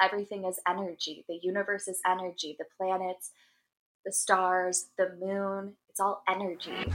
everything is energy. The universe is energy. The planets, the stars, the moon, it's all energy.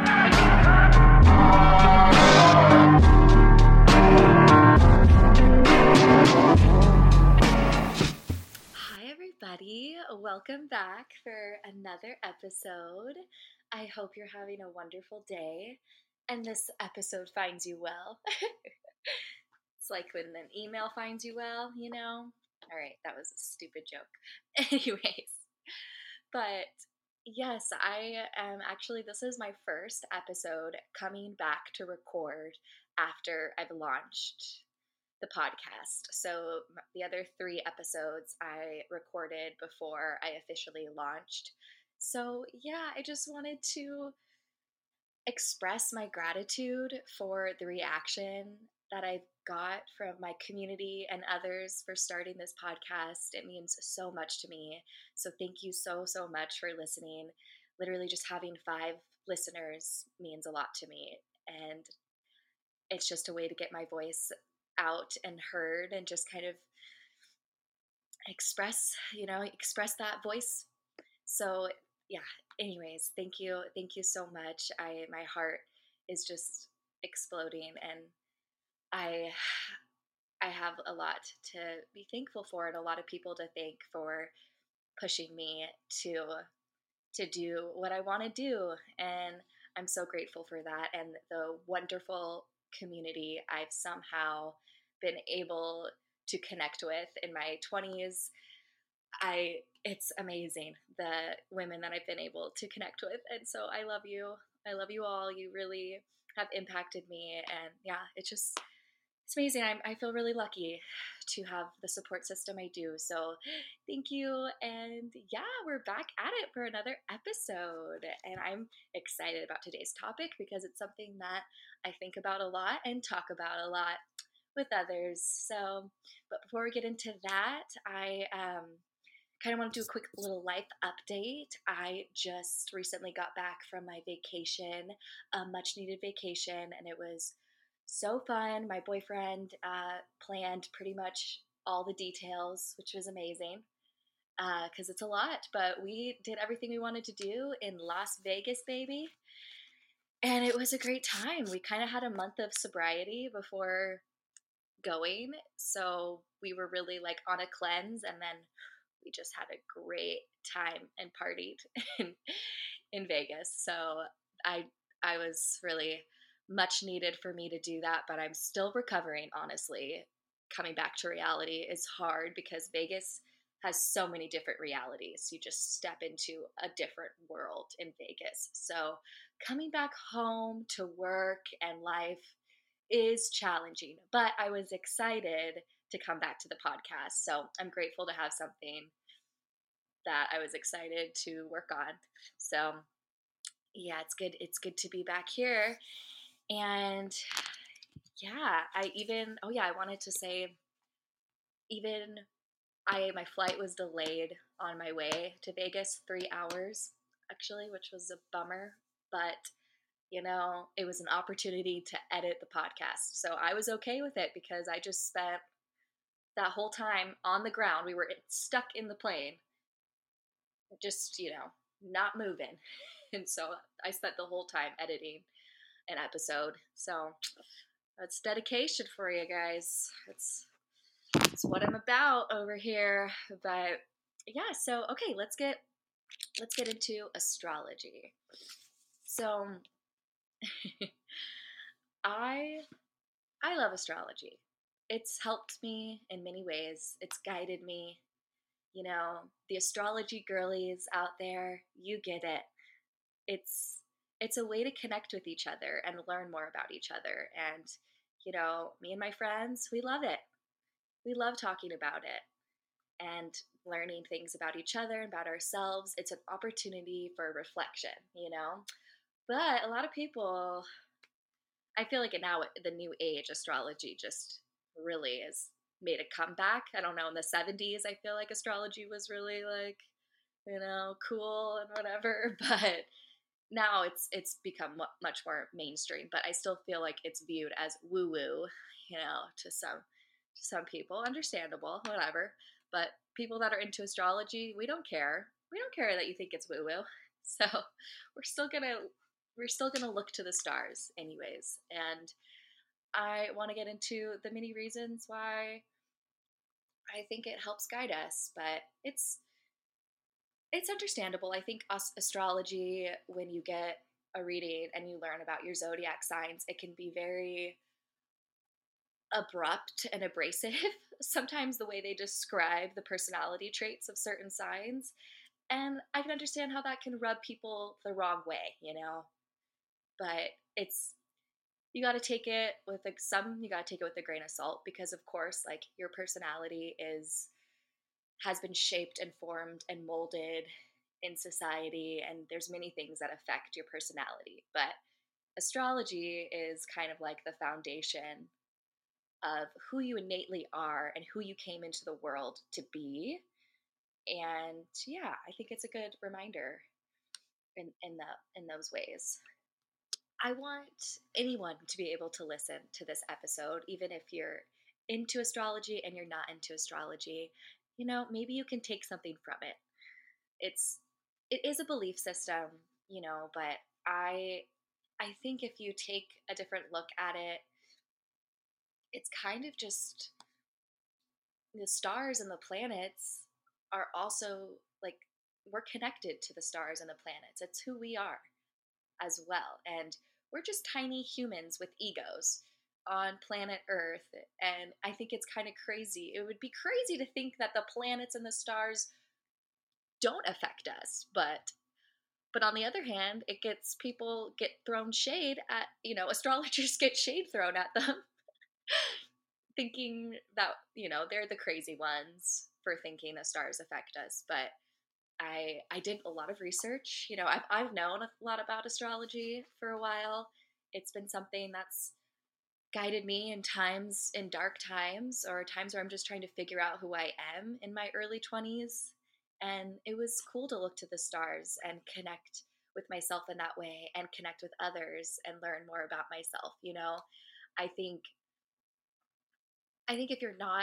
Hi, everybody. Welcome back for another episode. I hope you're having a wonderful day and this episode finds you well. It's like when an email finds you well, you know? All right, that was a stupid joke. Anyways, but yes, I am actually, this is my first episode coming back to record after I've launched the podcast. So the other 3 episodes I recorded before I officially launched. So yeah, I just wanted to express my gratitude for the reaction that I've got from my community and others for starting this podcast. It means so much to me. So thank you so, so much for listening. Literally just having 5 listeners means a lot to me. And it's just a way to get my voice out and heard and just kind of express that voice. So yeah, anyways, thank you so much. My heart is just exploding, and I have a lot to be thankful for and a lot of people to thank for pushing me to do what I want to do, and I'm so grateful for that and the wonderful community I've somehow been able to connect with in my 20s. It's amazing, the women that I've been able to connect with, and so I love you. I love you all. You really have impacted me, and yeah, it's amazing. I feel really lucky to have the support system I do. So thank you. And yeah, we're back at it for another episode. And I'm excited about today's topic because it's something that I think about a lot and talk about a lot with others. So, but before we get into that, I kind of want to do a quick little life update. I just recently got back from my vacation, a much needed vacation, and it was so fun. My boyfriend planned pretty much all the details, which was amazing because it's a lot, but we did everything we wanted to do in Las Vegas, baby. And it was a great time. We kind of had a month of sobriety before going, so we were really like on a cleanse, and then we just had a great time and partied in Vegas. So I I was really much needed for me to do that, but I'm still recovering, honestly. Coming back to reality is hard because Vegas has so many different realities. You just step into a different world in Vegas. So coming back home to work and life is challenging, but I was excited to come back to the podcast. So I'm grateful to have something that I was excited to work on. So yeah, it's good. It's good to be back here. And yeah, I wanted to say, even my flight was delayed on my way to Vegas 3 hours, actually, which was a bummer. But, it was an opportunity to edit the podcast. So I was okay with it because I just spent that whole time on the ground. We were stuck in the plane, just, not moving. And so I spent the whole time editing an episode. So that's dedication for you guys. It's what I'm about over here. But yeah, so okay, let's get into astrology. So I love astrology. It's helped me in many ways. It's guided me. The astrology girlies out there, you get it. It's a way to connect with each other and learn more about each other. And me and my friends, we love it. We love talking about it and learning things about each other and about ourselves. It's an opportunity for reflection. But a lot of people, I feel like now the new age astrology just really has made a comeback. I don't know, in the 70s, I feel like astrology was really like, cool and whatever. But now it's become much more mainstream, but I still feel like it's viewed as woo woo, to some people, understandable, whatever. But people that are into astrology, we don't care. We don't care that you think it's woo woo. So we're still gonna we're still gonna look to the stars anyways. And I want to get into the many reasons why I think it helps guide us, but it's understandable. I think astrology, when you get a reading and you learn about your zodiac signs, it can be very abrupt and abrasive. Sometimes the way they describe the personality traits of certain signs. And I can understand how that can rub people the wrong way, But it's you got to take it with you got to take it with a grain of salt because of course like your personality is has been shaped and formed and molded in society, and there's many things that affect your personality, but astrology is kind of like the foundation of who you innately are and who you came into the world to be. And yeah, I think it's a good reminder in those ways. I want anyone to be able to listen to this episode, even if you're into astrology and you're not into astrology. Maybe you can take something from it. It is a belief system, but I I think if you take a different look at it, it's kind of just the stars and the planets are also like we're connected to the stars and the planets. It's who we are as well. And we're just tiny humans with egos on planet Earth. And I think it's kind of crazy. It would be crazy to think that the planets and the stars don't affect us, but on the other hand, it gets people get thrown shade at, astrologers get shade thrown at them thinking that, they're the crazy ones for thinking the stars affect us. But I did a lot of research. I've known a lot about astrology for a while. It's been something that's guided me in dark times or times where I'm just trying to figure out who I am in my early 20s. And it was cool to look to the stars and connect with myself in that way and connect with others and learn more about myself. I think I think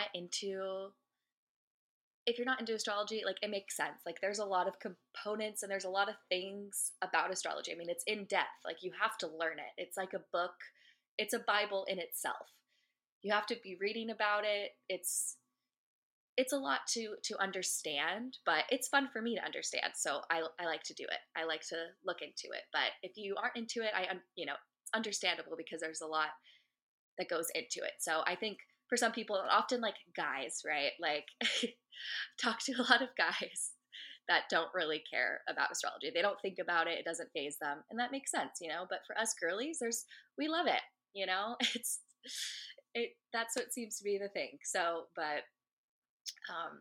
if you're not into astrology, like it makes sense. Like there's a lot of components and there's a lot of things about astrology. I mean, it's in depth. Like you have to learn it. It's like a book. It's a Bible in itself. You have to be reading about it. It's a lot to understand, but it's fun for me to understand. So I like to do it. I like to look into it. But if you aren't into it, it's understandable because there's a lot that goes into it. So I think for some people, often like guys, right? Like talk to a lot of guys that don't really care about astrology. They don't think about it. It doesn't phase them. And that makes sense, But for us girlies, we love it. That's what seems to be the thing. So, um,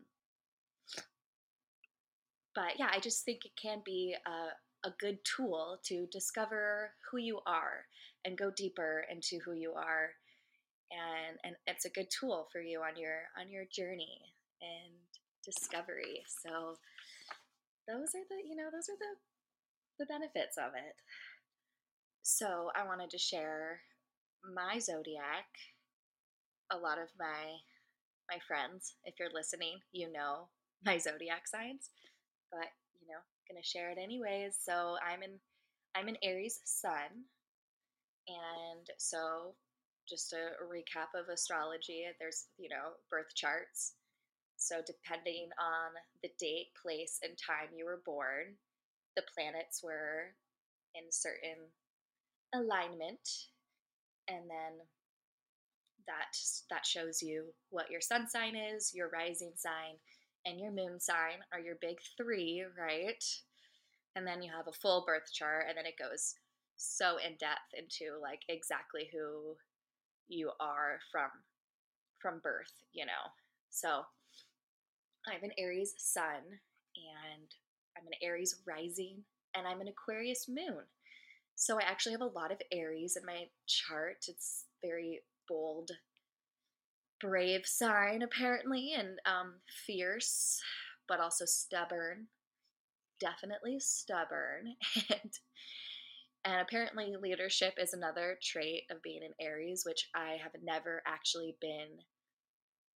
but yeah, I just think it can be a good tool to discover who you are and go deeper into who you are, and it's a good tool for you on your journey and discovery. So those are the benefits of it. So I wanted to share my zodiac. A lot of my friends, if you're listening, my zodiac signs, but gonna share it anyways. So I'm an Aries sun, and so just a recap of astrology. There's birth charts. So depending on the date, place, and time you were born, the planets were in certain alignment, and then that shows you what your sun sign is, your rising sign, and your moon sign are your big three, right? And then you have a full birth chart, and then it goes so in depth into like exactly who you are from birth. So I'm an Aries sun, and I'm an Aries rising, and I'm an Aquarius moon. So I actually have a lot of Aries in my chart. It's very bold, brave sign apparently, and fierce, but also stubborn. Definitely stubborn, and apparently leadership is another trait of being an Aries, which I have never actually been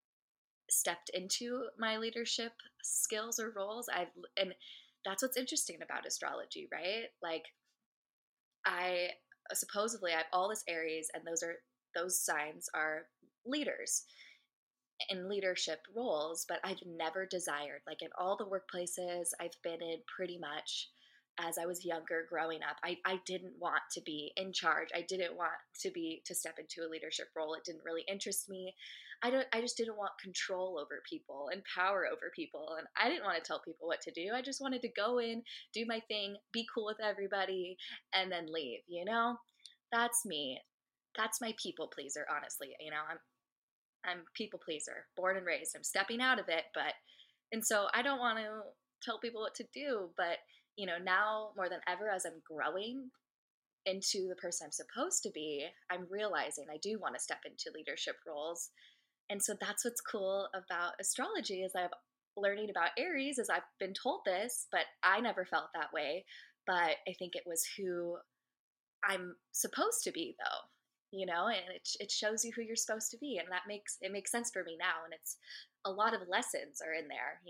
stepped into my leadership skills or roles. And that's what's interesting about astrology, right? Like I supposedly I have all this Aries, and those signs are leaders in leadership roles, but I've never desired, like in all the workplaces I've been in pretty much as I was younger growing up, I didn't want to be in charge. I didn't want to step into a leadership role. It didn't really interest me. I just didn't want control over people and power over people. And I didn't want to tell people what to do. I just wanted to go in, do my thing, be cool with everybody, and then leave, you know? That's me. That's my people pleaser, honestly. I'm people pleaser, born and raised. I'm stepping out of it, but and so I don't want to tell people what to do, but now more than ever as I'm growing into the person I'm supposed to be, I'm realizing I do want to step into leadership roles. And so that's what's cool about astrology is I'm learning about Aries as I've been told this, but I never felt that way. But I think it was who I'm supposed to be though, and it shows you who you're supposed to be, and it makes sense for me now, and it's a lot of lessons are in there,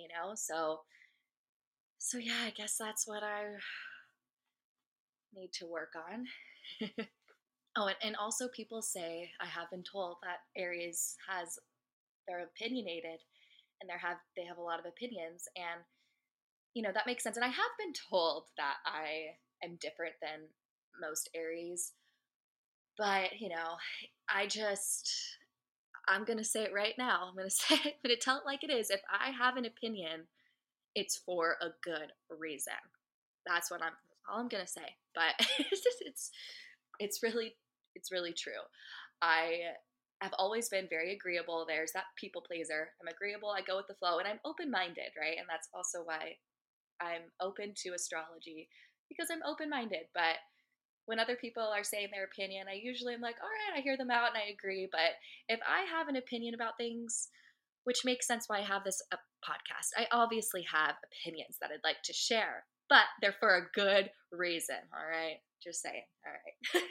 so yeah, I guess that's what I need to work on. Oh, and also people say I have been told that Aries they're opinionated and they have a lot of opinions, and that makes sense, and I have been told that I am different than most Aries. But, I just, I'm going to say it right now. I'm going to say it, I'm going to tell it like it is. If I have an opinion, it's for a good reason. That's all I'm going to say. But it's really, it's really true. I have always been very agreeable. There's that people pleaser. I'm agreeable. I go with the flow, and I'm open-minded, right? And that's also why I'm open to astrology, because I'm open-minded. But when other people are saying their opinion, I usually am like, all right, I hear them out and I agree. But if I have an opinion about things, which makes sense why I have this podcast, I obviously have opinions that I'd like to share, but they're for a good reason. All right. Just saying. All right.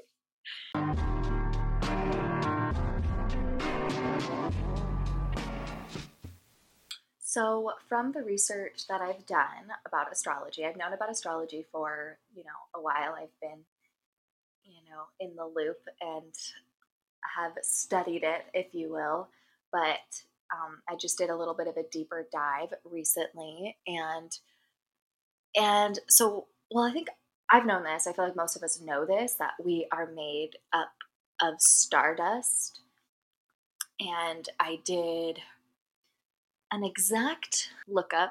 So, from the research that I've done about astrology, I've known about astrology for, a while. I've been, in the loop and have studied it, if you will, but I just did a little bit of a deeper dive recently, and so, well, I think I've known this. I feel like most of us know this, that we are made up of stardust, and I did an exact lookup.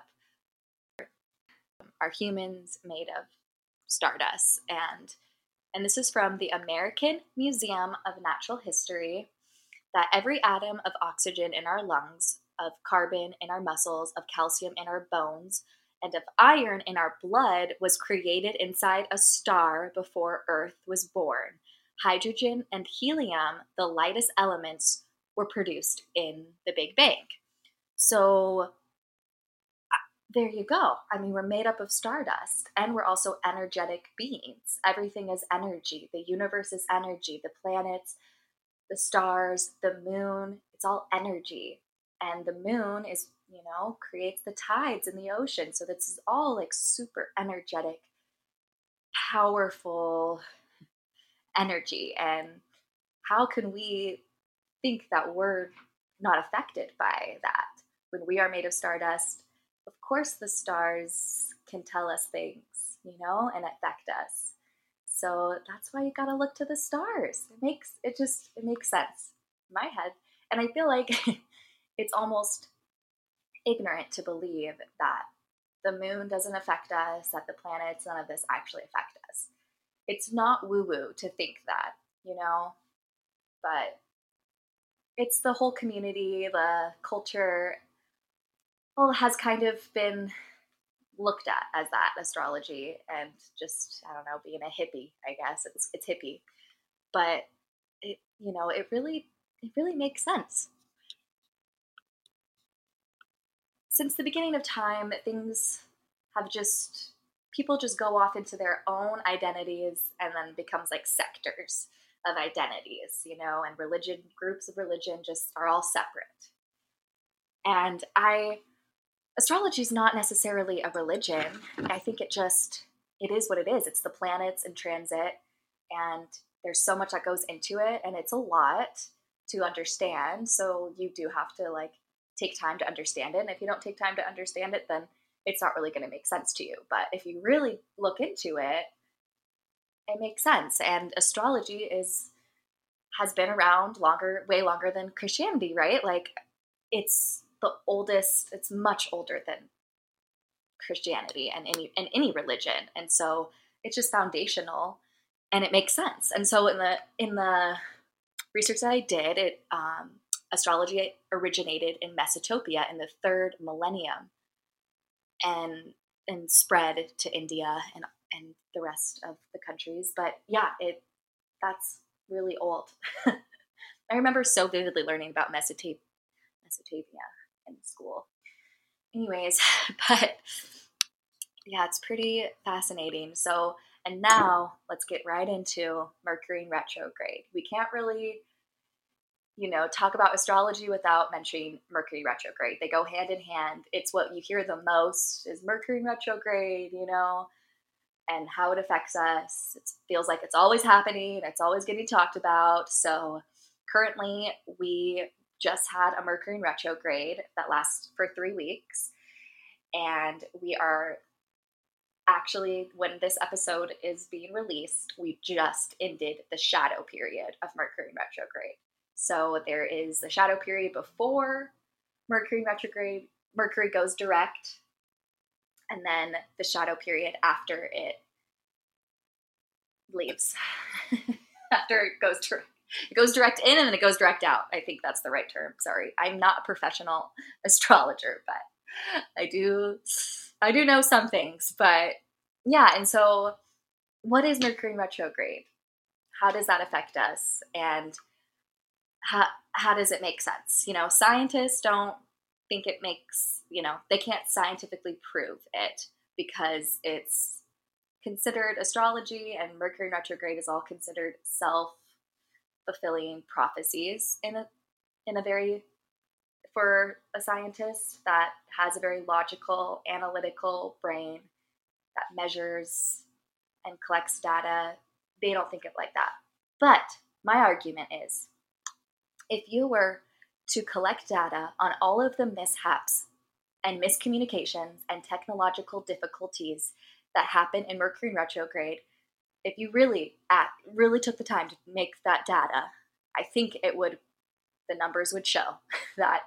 Are humans made of stardust? And this is from the American Museum of Natural History, that every atom of oxygen in our lungs, of carbon in our muscles, of calcium in our bones, and of iron in our blood was created inside a star before Earth was born. Hydrogen and helium, the lightest elements, were produced in the Big Bang. So there you go. I mean, we're made up of stardust, and we're also energetic beings. Everything is energy. The universe is energy. The planets, the stars, the moon, it's all energy. And the moon creates the tides in the ocean. So this is all like super energetic, powerful energy. And how can we think that we're not affected by that? When we are made of stardust, of course the stars can tell us things, and affect us. So that's why you gotta look to the stars. It makes sense in my head. And I feel like it's almost ignorant to believe that the moon doesn't affect us, that the planets, none of this actually affect us. It's not woo-woo to think that, but it's the whole community, the culture, well, has kind of been looked at as that, astrology, and just, I don't know, being a hippie, I guess. It's hippie. But it really makes sense. Since the beginning of time, things have people just go off into their own identities, and then becomes like sectors of identities, and groups of religion just are all separate. And astrology is not necessarily a religion. I think it is what it is. It's the planets in transit, and there's so much that goes into it, and it's a lot to understand. So you do have to like take time to understand it. And if you don't take time to understand it, then it's not really going to make sense to you. But if you really look into it, it makes sense. And astrology has been around longer, way longer than Christianity, right? Like it's the oldest, it's much older than Christianity and any religion. And so it's just foundational and it makes sense. And so in the research that I did, astrology originated in Mesopotamia in the third millennium and spread to India and the rest of the countries. But yeah, that's really old. I remember so vividly learning about Mesopotamia in school. Anyways, but yeah, it's pretty fascinating. So, and now let's get right into Mercury in retrograde. We can't really, talk about astrology without mentioning Mercury retrograde. They go hand in hand. It's what you hear the most is Mercury in retrograde, and how it affects us. It feels like it's always happening. It's always getting talked about. So currently we just had a Mercury in retrograde that lasts for 3 weeks. And we are actually, when this episode is being released, we just ended the shadow period of Mercury in retrograde. So there is the shadow period before Mercury in retrograde. Mercury goes direct, and then the shadow period after it leaves. After it goes direct in and then it goes direct out. I think that's the right term. Sorry, I'm not a professional astrologer, but I do know some things. But yeah, and so what is Mercury retrograde? How does that affect us? And how does it make sense? Scientists don't think it makes, they can't scientifically prove it because it's considered astrology and Mercury retrograde is all considered self-fulfilling prophecies in a very, for a scientist that has a very logical, analytical brain that measures and collects data. They don't think it like that. But my argument is, if you were to collect data on all of the mishaps and miscommunications and technological difficulties that happen in Mercury retrograde, if you really took the time to make that data, I think the numbers would show that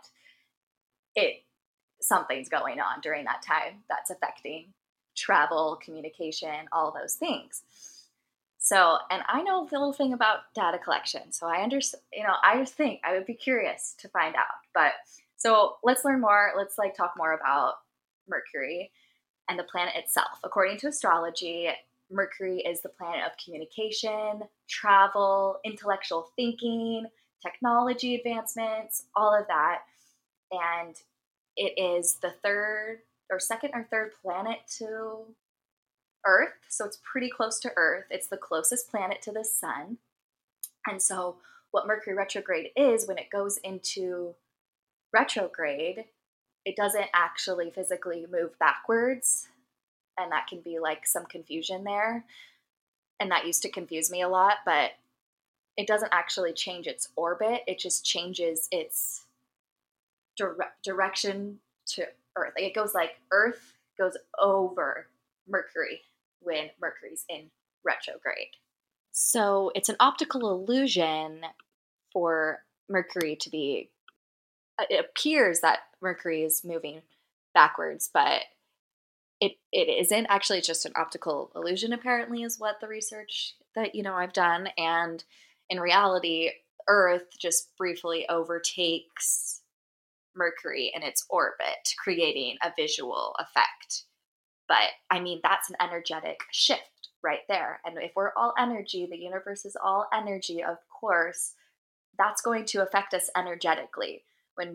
something's going on during that time that's affecting travel, communication, all those things. So, and I know a little thing about data collection, so I understand. I just think I would be curious to find out. But so let's learn more. Let's talk more about Mercury and the planet itself. According to astrology, Mercury is the planet of communication, travel, intellectual thinking, technology advancements, all of that. And it is the second or third planet to Earth. So it's pretty close to Earth. It's the closest planet to the sun. And so what Mercury retrograde is, when it goes into retrograde, it doesn't actually physically move backwards. And that can be some confusion there. And that used to confuse me a lot, but it doesn't actually change its orbit. It just changes its direction to Earth. It goes Earth goes over Mercury when Mercury's in retrograde. So it's an optical illusion for Mercury to be, it appears that Mercury is moving backwards, but it isn't. Actually, it's just an optical illusion, apparently, is what the research that, I've done. And in reality, Earth just briefly overtakes Mercury in its orbit, creating a visual effect. But I mean, that's an energetic shift right there. And if we're all energy, the universe is all energy, of course, that's going to affect us energetically when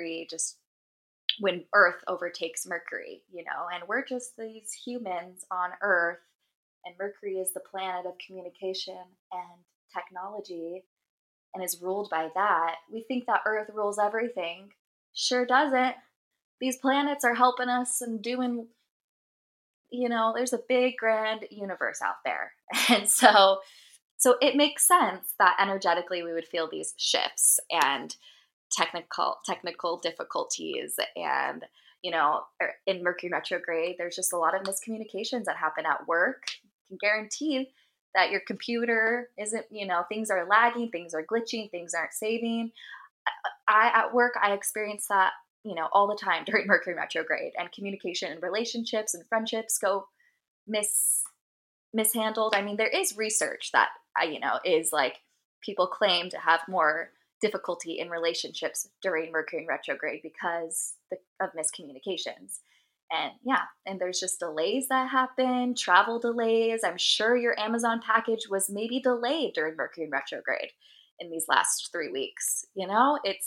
Earth overtakes Mercury, and we're just these humans on Earth, and Mercury is the planet of communication and technology and is ruled by that. We think that Earth rules everything, Sure doesn't. These planets are helping us and doing, there's a big grand universe out there. And so it makes sense that energetically we would feel these shifts and technical difficulties. And in Mercury retrograde, there's just a lot of miscommunications that happen at work. You can guarantee that your computer isn't, things are lagging, things are glitching, things aren't saving. At work, I experience that, all the time during Mercury retrograde, and communication and relationships and friendships go mishandled. I mean, there is research that is like, people claim to have more difficulty in relationships during Mercury retrograde because of miscommunications. And yeah, and there's just delays that happen, travel delays. I'm sure your Amazon package was maybe delayed during Mercury retrograde in these last 3 weeks. It's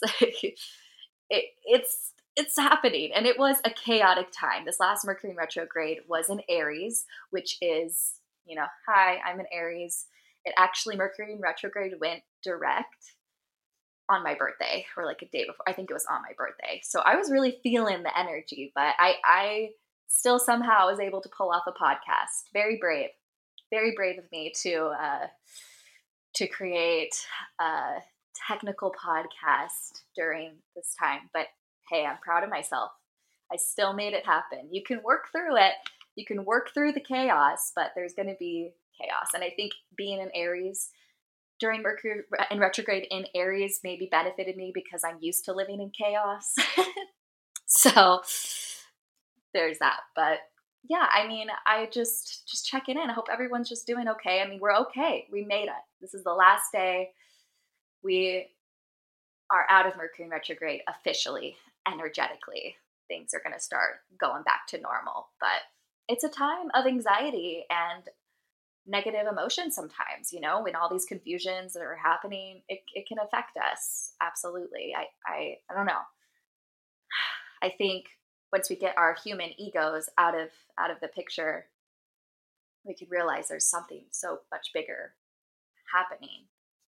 it's happening, and it was a chaotic time. This last Mercury retrograde was in Aries, which is, hi, I'm an Aries. It actually, Mercury in retrograde went direct on my birthday, or like a day before. I think it was on my birthday. So I was really feeling the energy, but I still somehow was able to pull off a podcast. Very brave of me to create a technical podcast during this time. But hey, I'm proud of myself. I still made it happen. You can work through it. You can work through the chaos, but there's going to be chaos. And I think being an Aries during Mercury in retrograde in Aries maybe benefited me because I'm used to living in chaos. So there's that. But yeah, I mean, I just checking in. I hope everyone's just doing okay. I mean, we're okay. We made it. This is the last day. We are out of Mercury retrograde officially, energetically. Things are going to start going back to normal. But it's a time of anxiety and negative emotions sometimes, when all these confusions that are happening, it can affect us. Absolutely. I don't know. I think once we get our human egos out of the picture, we can realize there's something so much bigger happening,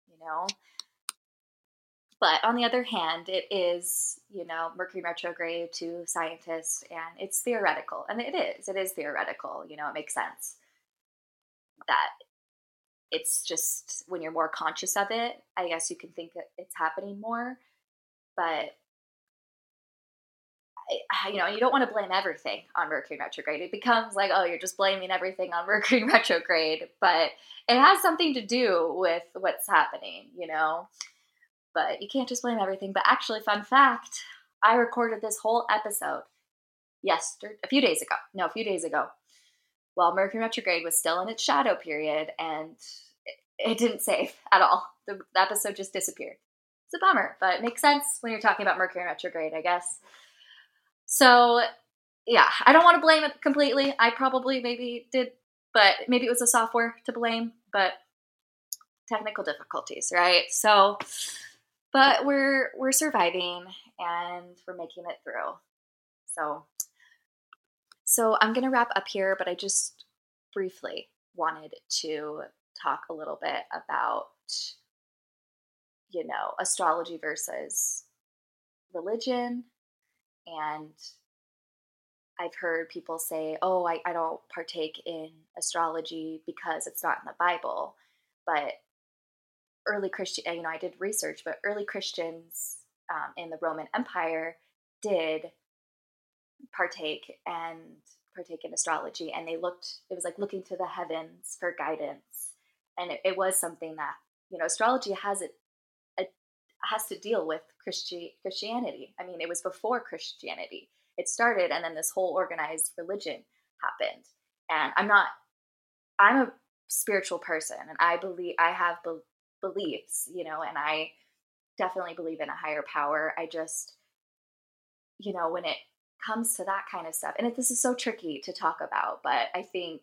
But on the other hand, it is, Mercury retrograde to scientists, and it's theoretical. And it is theoretical, it makes sense that it's just when you're more conscious of it, I guess you can think that it's happening more. But you don't want to blame everything on Mercury retrograde. It becomes like, oh, you're just blaming everything on Mercury retrograde, but it has something to do with what's happening, But you can't just blame everything. But actually, fun fact, I recorded this whole episode a few days ago, while Mercury retrograde was still in its shadow period, and it didn't save at all. The episode just disappeared. It's a bummer, but it makes sense when you're talking about Mercury retrograde, I guess. So, yeah, I don't want to blame it completely. I probably maybe did, but maybe it was the software to blame, but technical difficulties, right? So, but we're surviving and we're making it through. So I'm going to wrap up here, but I just briefly wanted to talk a little bit about, astrology versus religion. And I've heard people say, oh, I don't partake in astrology because it's not in the Bible. But early Christian, I did research, but early Christians in the Roman Empire did partake in astrology, and it was like looking to the heavens for guidance. And it was something that, astrology has to deal with Christianity. I mean, it was before Christianity. It started, and then this whole organized religion happened. And I'm a spiritual person, and I have beliefs, and I definitely believe in a higher power. I just, when it comes to that kind of stuff, and this is so tricky to talk about, but I think,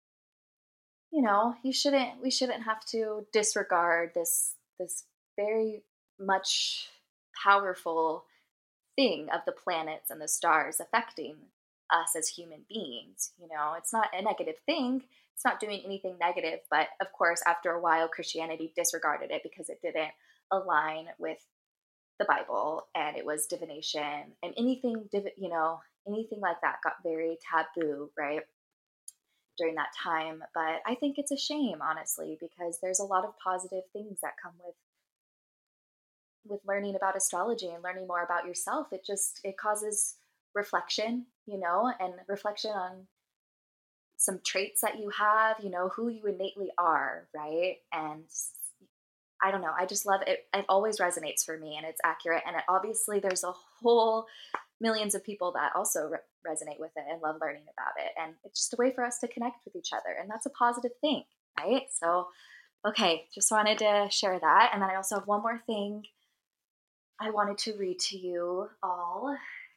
we shouldn't have to disregard this very much powerful thing of the planets and the stars affecting us as human beings. It's not a negative thing. It's not doing anything negative, but of course, after a while, Christianity disregarded it because it didn't align with the Bible, and it was divination, and anything, anything like that got very taboo, right? During that time. But I think it's a shame, honestly, because there's a lot of positive things that come with learning about astrology and learning more about yourself. It causes reflection, and reflection on some traits that you have, who you innately are, right? And I don't know, I just love it. It always resonates for me, and it's accurate. And obviously, there's a whole millions of people that also resonate with it and love learning about it. And it's just a way for us to connect with each other. And that's a positive thing, right? So, okay, just wanted to share that. And then I also have one more thing I wanted to read to you all.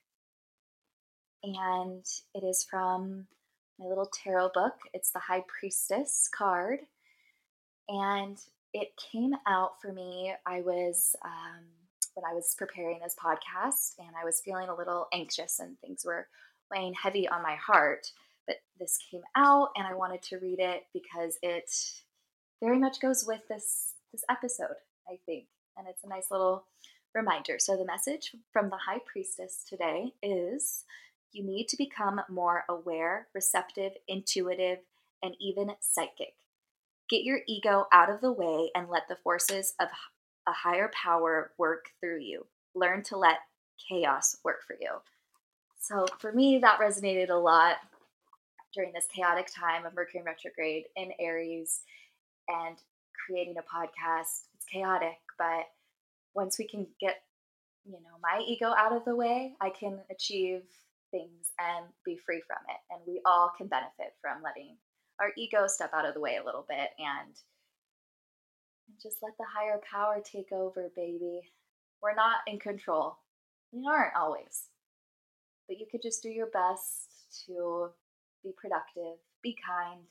And it is from my little tarot book. It's the High Priestess card. And it came out for me. When I was preparing this podcast, and I was feeling a little anxious and things were weighing heavy on my heart. But this came out, and I wanted to read it because it very much goes with this episode, I think. And it's a nice little reminder. So the message from the High Priestess today is: you need to become more aware, receptive, intuitive, and even psychic. Get your ego out of the way and let the forces of a higher power work through you. Learn to let chaos work for you. So for me, that resonated a lot during this chaotic time of Mercury retrograde in Aries and creating a podcast. It's chaotic, but once we can get, my ego out of the way, I can achieve things and be free from it. And we all can benefit from letting our ego step out of the way a little bit and just let the higher power take over, baby. We're not in control. We aren't always. But you could just do your best to be productive, be kind,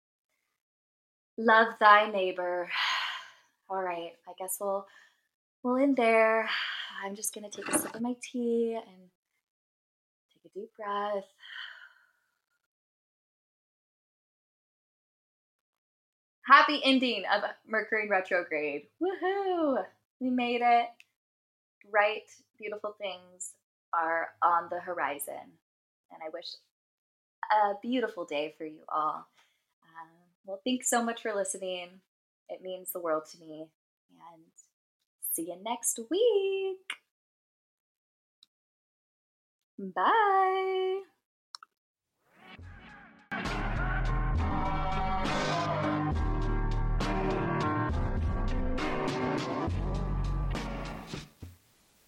love thy neighbor. All right, I guess we'll end there. I'm just gonna take a sip of my tea and take a deep breath. Happy ending of Mercury retrograde. Woohoo! We made it. Bright, beautiful things are on the horizon. And I wish a beautiful day for you all. Well, thanks so much for listening. It means the world to me. And see you next week. Bye.